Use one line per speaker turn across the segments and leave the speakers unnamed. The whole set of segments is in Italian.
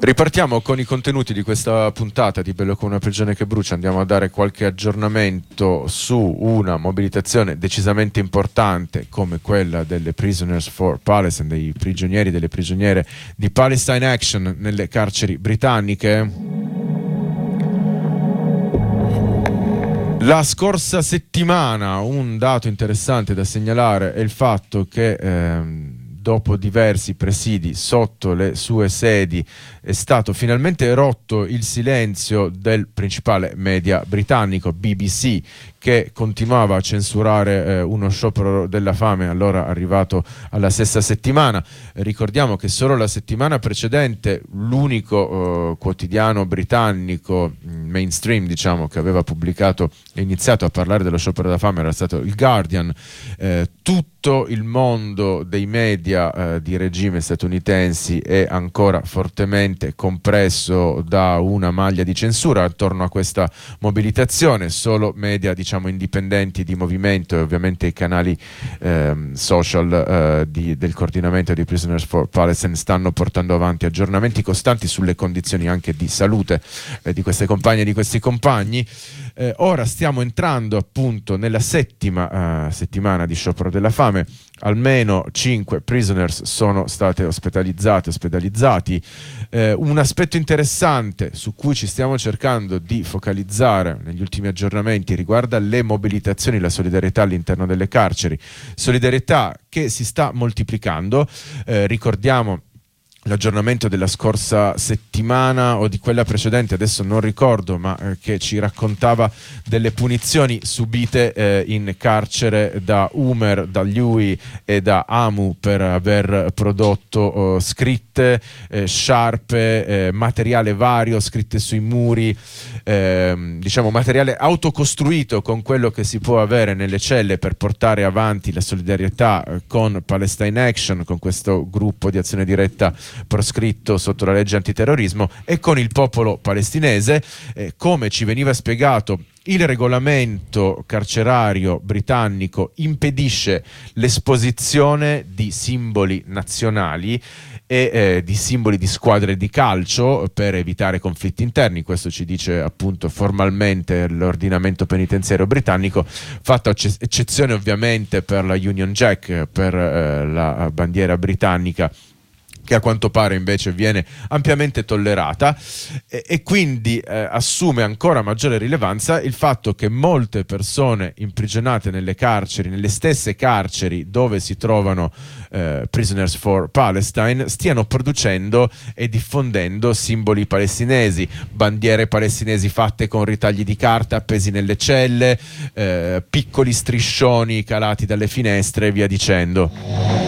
Ripartiamo con i contenuti di questa puntata di Bello come una prigione che brucia. Andiamo a dare qualche aggiornamento su una mobilitazione decisamente importante come quella delle Prisoners for Palestine, dei prigionieri e delle prigioniere di Palestine Action nelle carceri britanniche. La scorsa settimana un dato interessante da segnalare è il fatto che dopo diversi presidi sotto le sue sedi è stato finalmente rotto il silenzio del principale media britannico BBC, che continuava a censurare uno sciopero della fame, allora arrivato alla sesta settimana. Ricordiamo che solo la settimana precedente l'unico quotidiano britannico mainstream, diciamo, che aveva pubblicato e iniziato a parlare dello sciopero della fame era stato il Guardian. Tutto il mondo dei media di regime statunitensi è ancora fortemente compresso da una maglia di censura attorno a questa mobilitazione. Solo media, diciamo, indipendenti di movimento e ovviamente i canali social del coordinamento di Prisoners for Palestine stanno portando avanti aggiornamenti costanti sulle condizioni anche di salute di queste compagne e di questi compagni. Ora stiamo entrando appunto nella settima settimana di sciopero della fame. Almeno 5 prisoners sono state ospedalizzati. Un aspetto interessante su cui ci stiamo cercando di focalizzare negli ultimi aggiornamenti riguarda le mobilitazioni, la solidarietà all'interno delle carceri, solidarietà che si sta moltiplicando. Ricordiamo l'aggiornamento della scorsa settimana o di quella precedente, adesso non ricordo, ma che ci raccontava delle punizioni subite in carcere da Umer, da Liui e da Amu per aver prodotto scritte, sciarpe, materiale vario, scritte sui muri, diciamo materiale autocostruito con quello che si può avere nelle celle per portare avanti la solidarietà con Palestine Action, con questo gruppo di azione diretta proscritto sotto la legge antiterrorismo, e con il popolo palestinese. Come ci veniva spiegato, il regolamento carcerario britannico impedisce l'esposizione di simboli nazionali e di simboli di squadre di calcio per evitare conflitti interni. Questo ci dice appunto formalmente l'ordinamento penitenziario britannico, fatta eccezione ovviamente per la Union Jack, per la bandiera britannica, che a quanto pare invece viene ampiamente tollerata, e quindi assume ancora maggiore rilevanza il fatto che molte persone imprigionate nelle carceri, nelle stesse carceri dove si trovano Prisoners for Palestine, stiano producendo e diffondendo simboli palestinesi, bandiere palestinesi fatte con ritagli di carta appesi nelle celle, piccoli striscioni calati dalle finestre e via dicendo.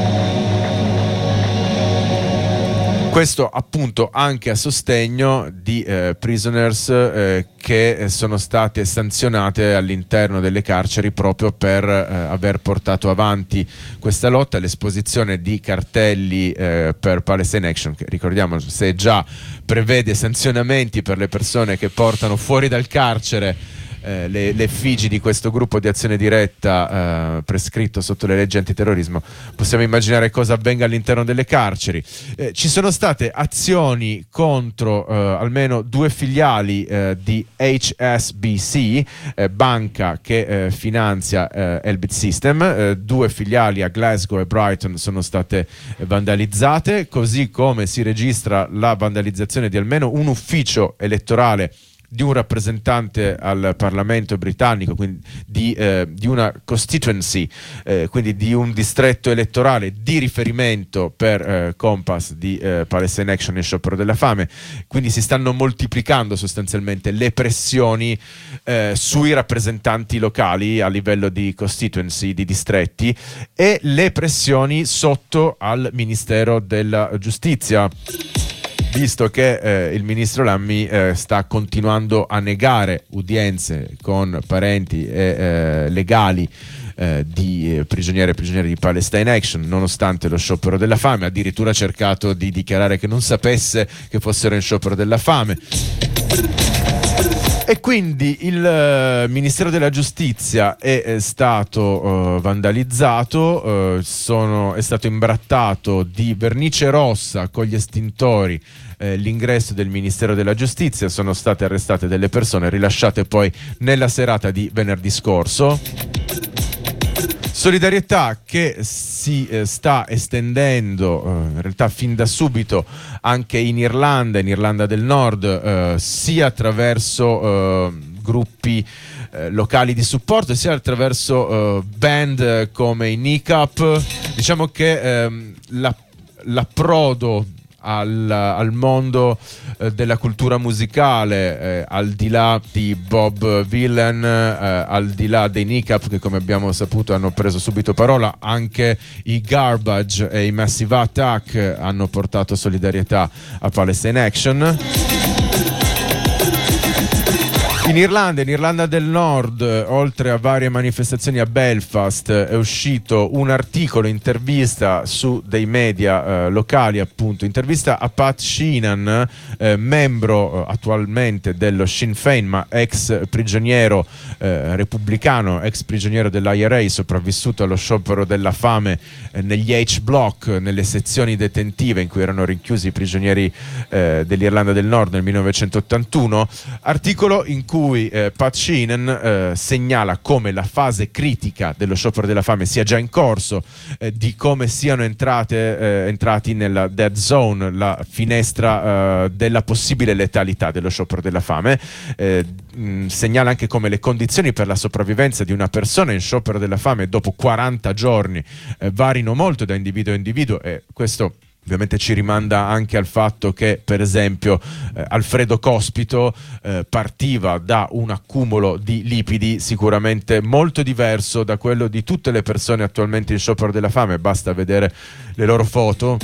Questo appunto anche a sostegno di prisoners che sono state sanzionate all'interno delle carceri proprio per aver portato avanti questa lotta. L'esposizione di cartelli per Palestine Action, che ricordiamo, se già prevede sanzionamenti per le persone che portano fuori dal carcere le effigi di questo gruppo di azione diretta prescritto sotto le leggi antiterrorismo, possiamo immaginare cosa avvenga all'interno delle carceri. Ci sono state azioni contro almeno 2 filiali di HSBC, banca che finanzia Elbit System. 2 filiali a Glasgow e Brighton sono state vandalizzate, così come si registra la vandalizzazione di almeno un ufficio elettorale di un rappresentante al Parlamento britannico, quindi di una constituency, quindi di un distretto elettorale di riferimento per Compass di Palestine Action e Sciopero della Fame. Quindi si stanno moltiplicando sostanzialmente le pressioni sui rappresentanti locali a livello di constituency, di distretti, e le pressioni sotto al Ministero della Giustizia, visto che il ministro Lammy sta continuando a negare udienze con parenti e legali di prigionieri e prigioniere di Palestine Action, nonostante lo sciopero della fame. Addirittura ha cercato di dichiarare che non sapesse che fossero in sciopero della fame. E quindi il Ministero della Giustizia è stato vandalizzato, è stato imbrattato di vernice rossa con gli estintori l'ingresso del Ministero della Giustizia, sono state arrestate delle persone rilasciate poi nella serata di venerdì scorso. Solidarietà che si sta estendendo in realtà fin da subito anche in Irlanda del Nord, sia attraverso gruppi locali di supporto, sia attraverso band come i NICAP. Diciamo che l'approdo al mondo della cultura musicale, al di là di Bob Dylan, al di là dei NICAP, che come abbiamo saputo hanno preso subito parola, anche i Garbage e i Massive Attack hanno portato solidarietà a Palestine Action. In Irlanda del Nord, oltre a varie manifestazioni a Belfast, è uscito un articolo, intervista su dei media locali, appunto, intervista a Pat Sheenan, membro attualmente dello Sinn Féin, ma ex prigioniero repubblicano, ex prigioniero dell'IRA, sopravvissuto allo sciopero della fame negli H-Block, nelle sezioni detentive in cui erano rinchiusi i prigionieri dell'Irlanda del Nord nel 1981. Articolo in cui Pat Sheenan segnala come la fase critica dello sciopero della fame sia già in corso, di come siano entrati nella dead zone, la finestra della possibile letalità dello sciopero della fame. Segnala anche come le condizioni per la sopravvivenza di una persona in sciopero della fame dopo 40 giorni varino molto da individuo a individuo, e questo ovviamente ci rimanda anche al fatto che, per esempio, Alfredo Cospito partiva da un accumulo di lipidi sicuramente molto diverso da quello di tutte le persone attualmente in sciopero della fame. Basta vedere le loro foto.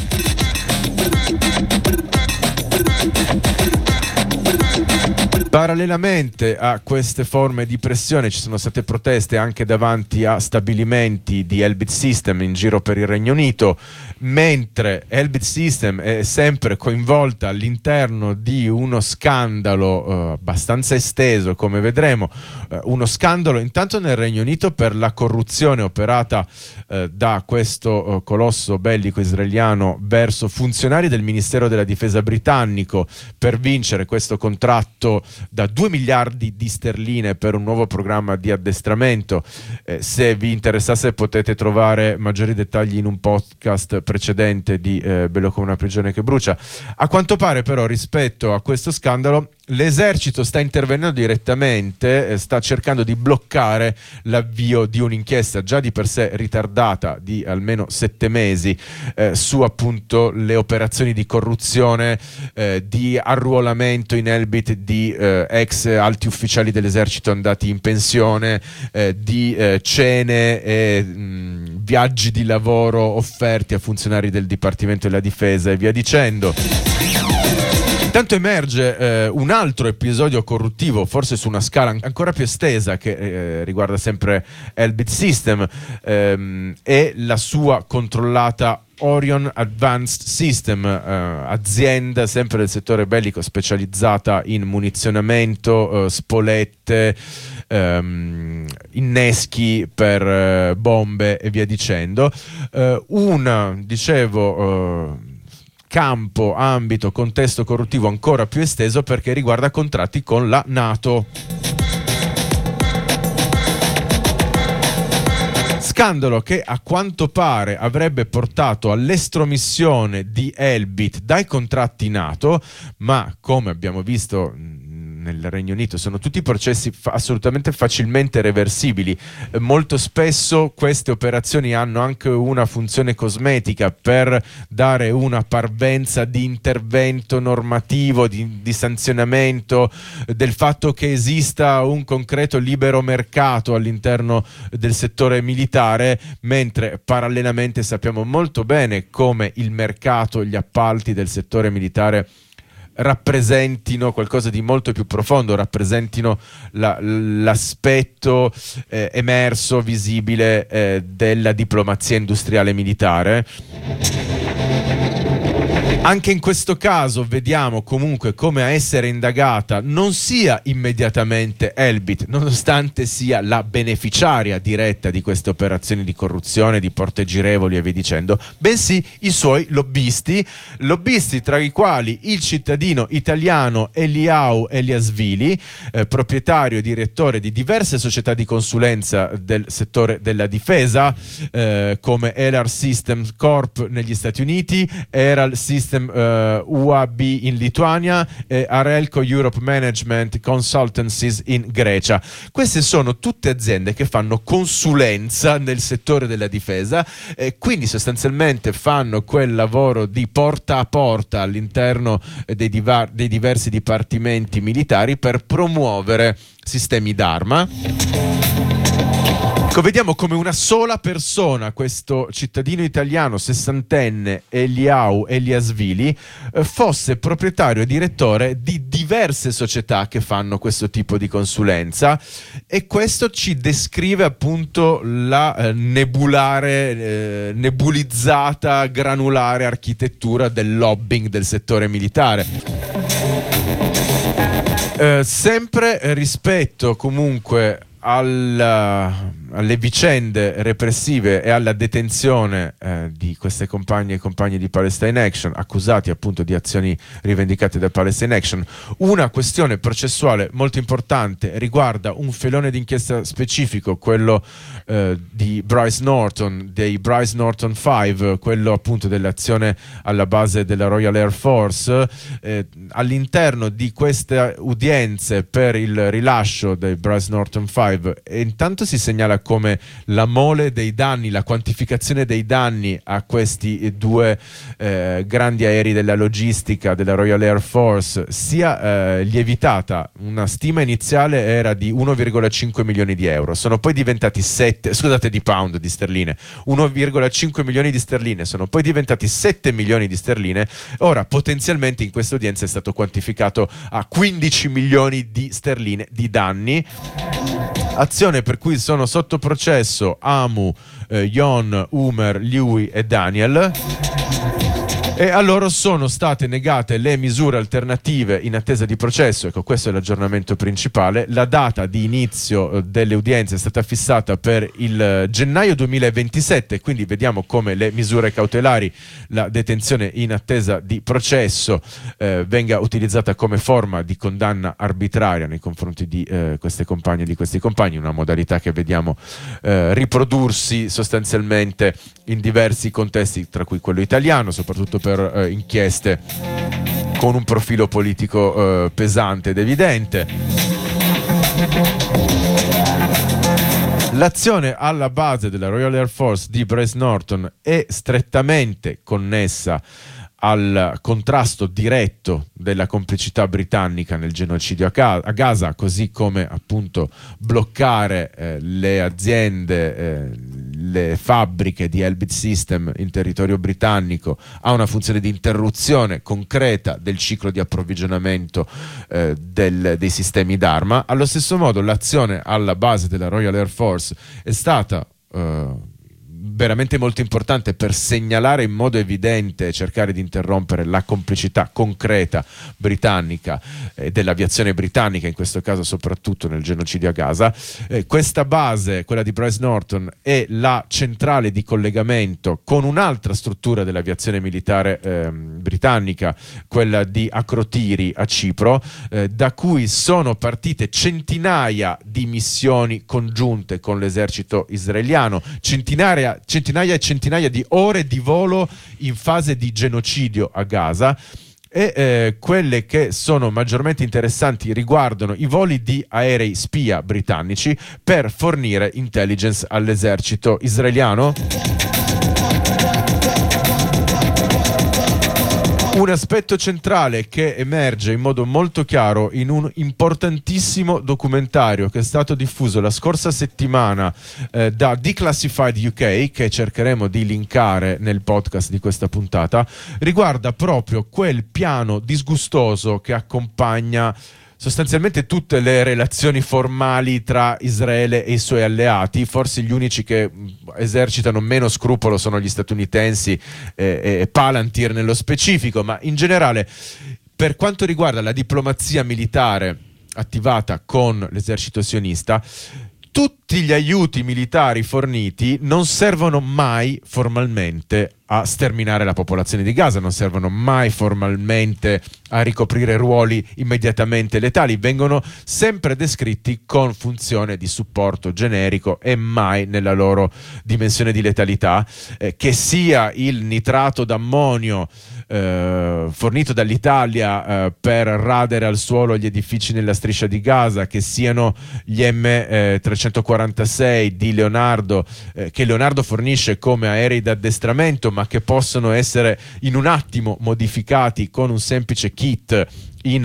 Parallelamente a queste forme di pressione ci sono state proteste anche davanti a stabilimenti di Elbit System in giro per il Regno Unito, mentre Elbit System è sempre coinvolta all'interno di uno scandalo abbastanza esteso, come vedremo, uno scandalo intanto nel Regno Unito per la corruzione operata da questo colosso bellico israeliano verso funzionari del Ministero della Difesa britannico per vincere questo contratto da 2 miliardi di sterline per un nuovo programma di addestramento. Se vi interessasse potete trovare maggiori dettagli in un podcast precedente di Bello come una prigione che brucia. A quanto pare però, rispetto a questo scandalo, l'esercito sta intervenendo direttamente, sta cercando di bloccare l'avvio di un'inchiesta già di per sé ritardata di almeno 7 mesi su appunto le operazioni di corruzione, di arruolamento in Elbit di ex alti ufficiali dell'esercito andati in pensione, di cene e viaggi di lavoro offerti a funzionari del Dipartimento della Difesa e via dicendo. Intanto emerge un altro episodio corruttivo, forse su una scala ancora più estesa, che riguarda sempre Elbit System e la sua controllata Orion Advanced System, azienda sempre del settore bellico specializzata in munizionamento, spolette, inneschi per bombe e via dicendo. Campo, ambito, contesto corruttivo ancora più esteso perché riguarda contratti con la NATO. Scandalo che a quanto pare avrebbe portato all'estromissione di Elbit dai contratti NATO, ma come abbiamo visto nel Regno Unito sono tutti processi assolutamente facilmente reversibili. Molto spesso queste operazioni hanno anche una funzione cosmetica per dare una parvenza di intervento normativo, di sanzionamento, del fatto che esista un concreto libero mercato all'interno del settore militare, mentre parallelamente sappiamo molto bene come il mercato, gli appalti del settore militare rappresentino qualcosa di molto più profondo, rappresentino l'aspetto emerso, visibile della diplomazia industriale militare. Anche in questo caso vediamo comunque come a essere indagata non sia immediatamente Elbit, nonostante sia la beneficiaria diretta di queste operazioni di corruzione, di porte girevoli e via dicendo, bensì i suoi lobbisti tra i quali il cittadino italiano Eliau Eliasvili, proprietario e direttore di diverse società di consulenza del settore della difesa, come Elar Systems Corp negli Stati Uniti, Eral System UAB in Lituania e Arelco Europe Management Consultancies in Grecia. Queste sono tutte aziende che fanno consulenza nel settore della difesa e quindi sostanzialmente fanno quel lavoro di porta a porta all'interno dei diversi dipartimenti militari per promuovere sistemi d'arma. Vediamo come una sola persona, questo cittadino italiano sessantenne Eliau Eliasvili, fosse proprietario e direttore di diverse società che fanno questo tipo di consulenza, e questo ci descrive appunto la nebulizzata, granulare architettura del lobbying del settore militare. Sempre rispetto comunque alle vicende repressive e alla detenzione di queste compagne e compagni di Palestine Action, accusati appunto di azioni rivendicate da Palestine Action, una questione processuale molto importante riguarda un filone d'inchiesta specifico, quello di Bryce Norton, dei Bryce Norton 5, quello appunto dell'azione alla base della Royal Air Force. All'interno di queste udienze per il rilascio dei Bryce Norton 5, e intanto si segnala come la mole dei danni, la quantificazione dei danni a questi due grandi aerei della logistica della Royal Air Force sia lievitata. Una stima iniziale era di 1,5 milioni di euro, sono poi diventati 1,5 milioni di sterline, sono poi diventati 7 milioni di sterline. Ora potenzialmente in questa udienza è stato quantificato a 15 milioni di sterline di danni. Azione per cui sono sotto processo Amu, Yon, Umer, Liui e Daniel, e a loro sono state negate le misure alternative in attesa di processo. Ecco, questo è l'aggiornamento principale. La data di inizio delle udienze è stata fissata per il gennaio 2027, quindi vediamo come le misure cautelari, la detenzione in attesa di processo, venga utilizzata come forma di condanna arbitraria nei confronti di queste compagne e di questi compagni, una modalità che vediamo riprodursi sostanzialmente in diversi contesti, tra cui quello italiano, soprattutto per inchieste con un profilo politico pesante ed evidente. L'azione alla base della Royal Air Force di Bryce Norton è strettamente connessa al contrasto diretto della complicità britannica nel genocidio a Gaza, così come appunto bloccare le aziende, le fabbriche di Elbit System in territorio britannico ha una funzione di interruzione concreta del ciclo di approvvigionamento dei sistemi d'arma. Allo stesso modo l'azione alla base della Royal Air Force è stata veramente molto importante per segnalare in modo evidente e cercare di interrompere la complicità concreta britannica e dell'aviazione britannica, in questo caso soprattutto nel genocidio a Gaza. Questa base, quella di Bryce Norton, è la centrale di collegamento con un'altra struttura dell'aviazione militare britannica, quella di Akrotiri a Cipro, da cui sono partite centinaia di missioni congiunte con l'esercito israeliano, centinaia e centinaia di ore di volo in fase di genocidio a Gaza. E quelle che sono maggiormente interessanti riguardano i voli di aerei spia britannici per fornire intelligence all'esercito israeliano. Un aspetto centrale che emerge in modo molto chiaro in un importantissimo documentario che è stato diffuso la scorsa settimana da Declassified UK, che cercheremo di linkare nel podcast di questa puntata, riguarda proprio quel piano disgustoso che accompagna sostanzialmente tutte le relazioni formali tra Israele e i suoi alleati. Forse gli unici che esercitano meno scrupolo sono gli statunitensi e Palantir nello specifico, ma in generale, per quanto riguarda la diplomazia militare attivata con l'esercito sionista, tutti gli aiuti militari forniti non servono mai formalmente a sterminare la popolazione di Gaza, non servono mai formalmente a ricoprire ruoli immediatamente letali, vengono sempre descritti con funzione di supporto generico e mai nella loro dimensione di letalità, che sia il nitrato d'ammonio fornito dall'Italia per radere al suolo gli edifici nella striscia di Gaza, che siano gli M346 di Leonardo, che Leonardo fornisce come aerei d'addestramento, ma che possono essere in un modificati con un semplice kit in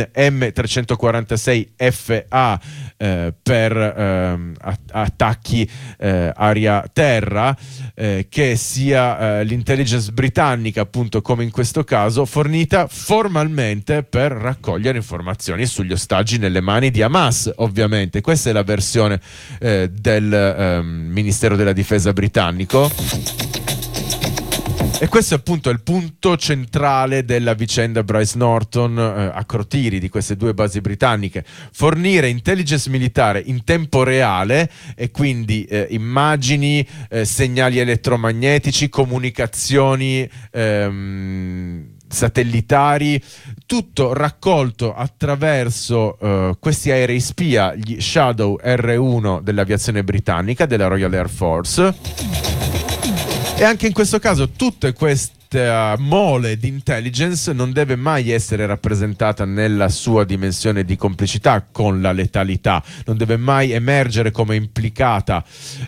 M346FA per attacchi aria-terra, che sia l'intelligence britannica, appunto come in questo caso, fornita formalmente per raccogliere informazioni sugli ostaggi nelle mani di Hamas, ovviamente. Questa è la versione del Ministero della Difesa britannico. E questo è appunto il punto centrale della vicenda Bryce Norton a Crotiri, di queste due basi britanniche: fornire intelligence militare in tempo reale, e quindi immagini, segnali elettromagnetici, comunicazioni satellitari, tutto raccolto attraverso questi aerei spia, gli Shadow R1 dell'aviazione britannica, della Royal Air Force. E anche in questo caso tutte queste mole di intelligence non deve mai essere rappresentata nella sua dimensione di complicità con la letalità, non deve mai emergere come implicata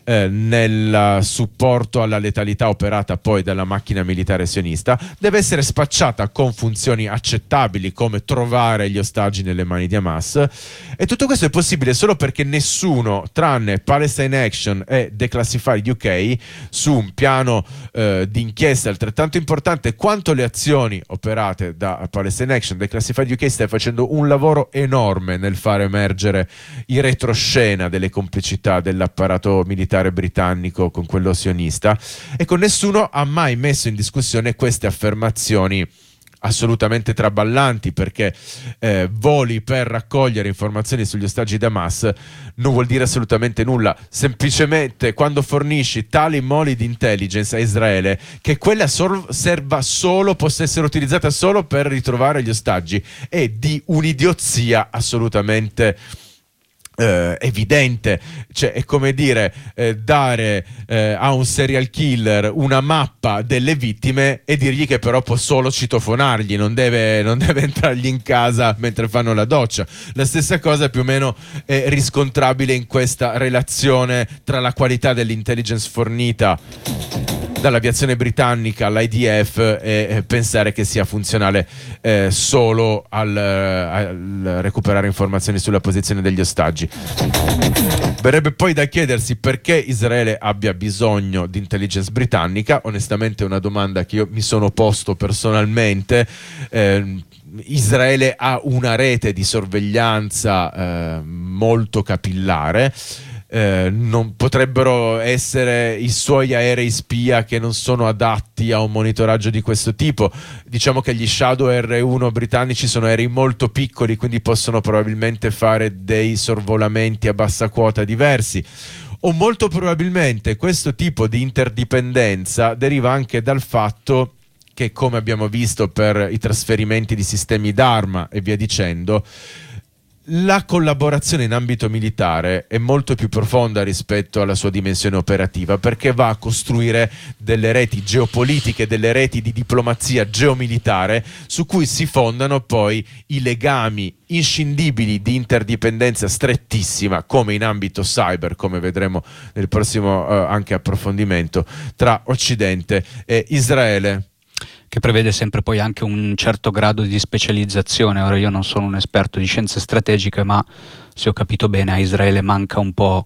nel supporto alla letalità operata poi dalla macchina militare sionista. Deve essere spacciata con funzioni accettabili, come trovare gli ostaggi nelle mani di Hamas, e tutto questo è possibile solo perché nessuno, tranne Palestine Action e Declassified UK, su un piano di inchiesta altrettanto importante quanto le azioni operate da Palestine Action, Declassified UK sta facendo un lavoro enorme nel far emergere in retroscena delle complicità dell'apparato militare britannico con quello sionista, e con nessuno ha mai messo in discussione queste affermazioni assolutamente traballanti, perché voli per raccogliere informazioni sugli ostaggi di Hamas non vuol dire assolutamente nulla. Semplicemente quando fornisci tali moli di intelligence a Israele che quella serva solo, possa essere utilizzata solo per ritrovare gli ostaggi, è di un'idiozia assolutamente evidente. Cioè, è come dire dare a un serial killer una mappa delle vittime e dirgli che però può solo citofonargli, non deve entrargli in casa mentre fanno la doccia. La stessa cosa più o meno è riscontrabile in questa relazione tra la qualità dell'intelligence fornita dall'aviazione britannica all'IDF e pensare che sia funzionale solo al recuperare informazioni sulla posizione degli ostaggi. Verrebbe poi da chiedersi perché Israele abbia bisogno di intelligence britannica. Onestamente è una domanda che io mi sono posto personalmente. Israele ha una rete di sorveglianza molto capillare. Non potrebbero essere i suoi aerei spia che non sono adatti a un monitoraggio di questo tipo. Diciamo che gli Shadow R1 britannici sono aerei molto piccoli, quindi possono probabilmente fare dei sorvolamenti a bassa quota diversi. O molto probabilmente questo tipo di interdipendenza deriva anche dal fatto che, come abbiamo visto per i trasferimenti di sistemi d'arma e via dicendo, la collaborazione in ambito militare è molto più profonda rispetto alla sua dimensione operativa, perché va a costruire delle reti geopolitiche, delle reti di diplomazia geomilitare su cui si fondano poi i legami inscindibili di interdipendenza strettissima, come in ambito cyber, come vedremo nel prossimo anche approfondimento, tra Occidente e Israele,
che prevede sempre poi anche un certo grado di specializzazione. Ora, io non sono un esperto di scienze strategiche, ma se ho capito bene a Israele manca un po'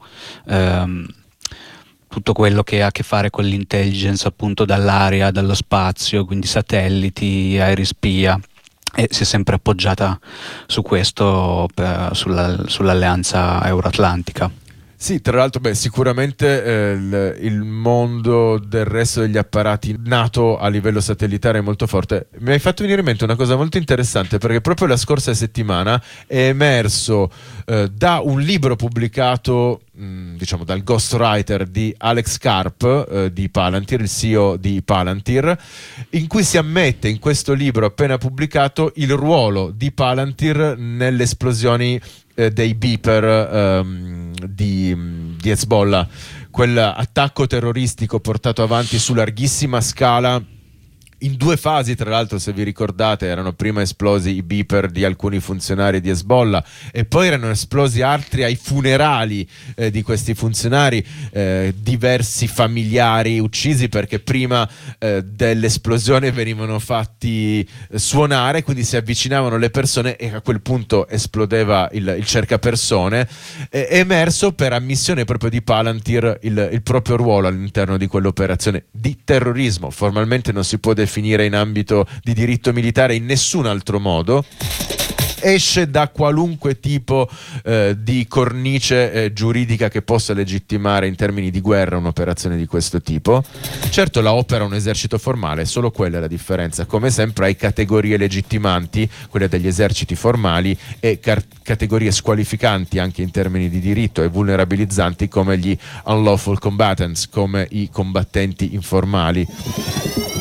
tutto quello che ha a che fare con l'intelligence appunto dall'aria, dallo spazio, quindi satelliti, aerei spia. e si è sempre appoggiata su questo, sull'alleanza euroatlantica.
Sì, tra l'altro, sicuramente il mondo del resto degli apparati NATO a livello satellitare è molto forte. Mi hai fatto venire in mente una cosa molto interessante, perché proprio la scorsa settimana è emerso da un libro pubblicato, diciamo, dal ghostwriter di Alex Karp di Palantir, il CEO di Palantir, in cui si ammette in questo libro appena pubblicato il ruolo di Palantir nelle esplosioni dei beeper di Hezbollah, quell'attacco terroristico portato avanti su larghissima scala in 2 fasi, tra l'altro, se vi ricordate. Erano prima esplosi i beeper di alcuni funzionari di Hezbollah e poi erano esplosi altri ai funerali di questi funzionari, diversi familiari uccisi perché prima dell'esplosione venivano fatti suonare, quindi si avvicinavano le persone e a quel punto esplodeva il cercapersone. È emerso per ammissione proprio di Palantir il proprio ruolo all'interno di quell'operazione di terrorismo. Formalmente non si può definire in ambito di diritto militare in nessun altro modo, esce da qualunque tipo di cornice giuridica che possa legittimare in termini di guerra un'operazione di questo tipo. Certo, la opera un esercito formale, solo quella è la differenza. Come sempre hai categorie legittimanti, quelle degli eserciti formali, e categorie squalificanti anche in termini di diritto e vulnerabilizzanti, come gli unlawful combatants, come i combattenti informali.